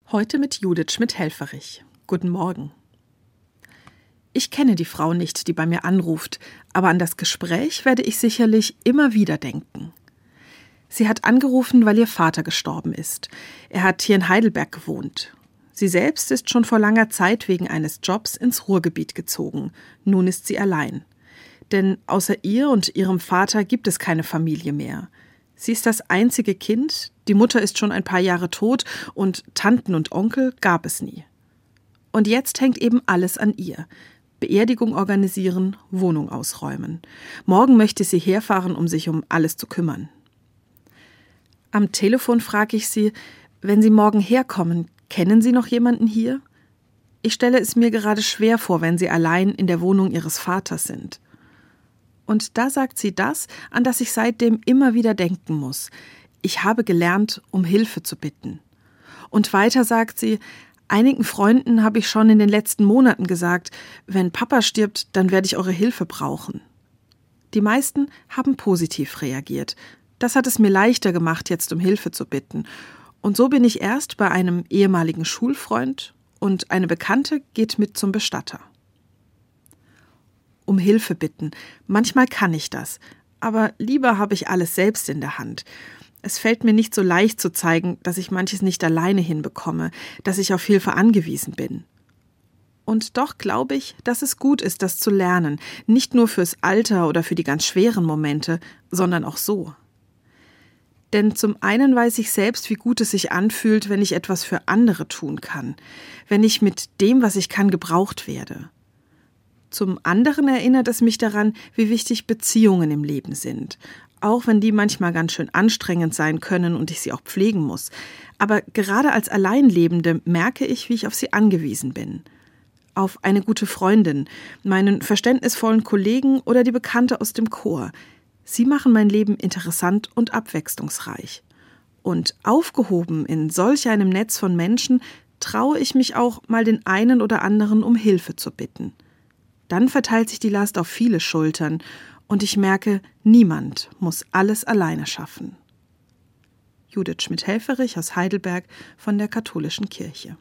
Heute mit Judith Schmidt-Helfferich. Guten Morgen. Ich kenne die Frau nicht, die bei mir anruft, aber an das Gespräch werde ich sicherlich immer wieder denken. Sie hat angerufen, weil ihr Vater gestorben ist. Er hat hier in Heidelberg gewohnt. Sie selbst ist schon vor langer Zeit wegen eines Jobs ins Ruhrgebiet gezogen. Nun ist sie allein. Denn außer ihr und ihrem Vater gibt es keine Familie mehr. Sie ist das einzige Kind, die Mutter ist schon ein paar Jahre tot und Tanten und Onkel gab es nie. Und jetzt hängt eben alles an ihr. Beerdigung organisieren, Wohnung ausräumen. Morgen möchte sie herfahren, um sich um alles zu kümmern. Am Telefon frage ich sie, wenn Sie morgen herkommen, kennen Sie noch jemanden hier? Ich stelle es mir gerade schwer vor, wenn Sie allein in der Wohnung Ihres Vaters sind. Und da sagt sie das, an das ich seitdem immer wieder denken muss. Ich habe gelernt, um Hilfe zu bitten. Und weiter sagt sie, einigen Freunden habe ich schon in den letzten Monaten gesagt, wenn Papa stirbt, dann werde ich eure Hilfe brauchen. Die meisten haben positiv reagiert. Das hat es mir leichter gemacht, jetzt um Hilfe zu bitten. Und so bin ich erst bei einem ehemaligen Schulfreund und eine Bekannte geht mit zum Bestatter. Um Hilfe bitten. Manchmal kann ich das, aber lieber habe ich alles selbst in der Hand. Es fällt mir nicht so leicht zu zeigen, dass ich manches nicht alleine hinbekomme, dass ich auf Hilfe angewiesen bin. Und doch glaube ich, dass es gut ist, das zu lernen, nicht nur fürs Alter oder für die ganz schweren Momente, sondern auch so. Denn zum einen weiß ich selbst, wie gut es sich anfühlt, wenn ich etwas für andere tun kann, wenn ich mit dem, was ich kann, gebraucht werde. Zum anderen erinnert es mich daran, wie wichtig Beziehungen im Leben sind, auch wenn die manchmal ganz schön anstrengend sein können und ich sie auch pflegen muss. Aber gerade als Alleinlebende merke ich, wie ich auf sie angewiesen bin. Auf eine gute Freundin, meinen verständnisvollen Kollegen oder die Bekannte aus dem Chor. Sie machen mein Leben interessant und abwechslungsreich. Und aufgehoben in solch einem Netz von Menschen traue ich mich auch, mal den einen oder anderen um Hilfe zu bitten. Dann verteilt sich die Last auf viele Schultern und ich merke, niemand muss alles alleine schaffen. Judith Schmidt-Helfferich aus Heidelberg von der Katholischen Kirche.